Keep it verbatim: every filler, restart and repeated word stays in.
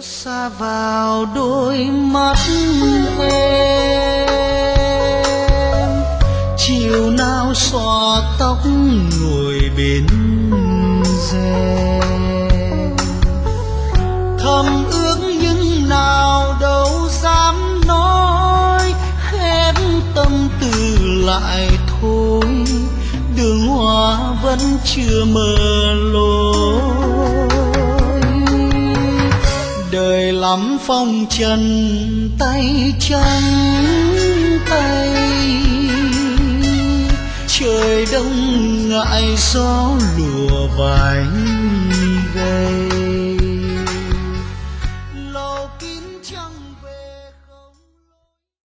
xa vào đôi mắt em, chiều nào xõa tóc ngồi bên rèm, thầm ước nhưng nào đâu dám nói, khép tâm tư lại thôi, đường hoa vẫn chưa mở lối. Đời lắm phong trần tay trắng tay, trời đông ngại gió lùa vài gầy,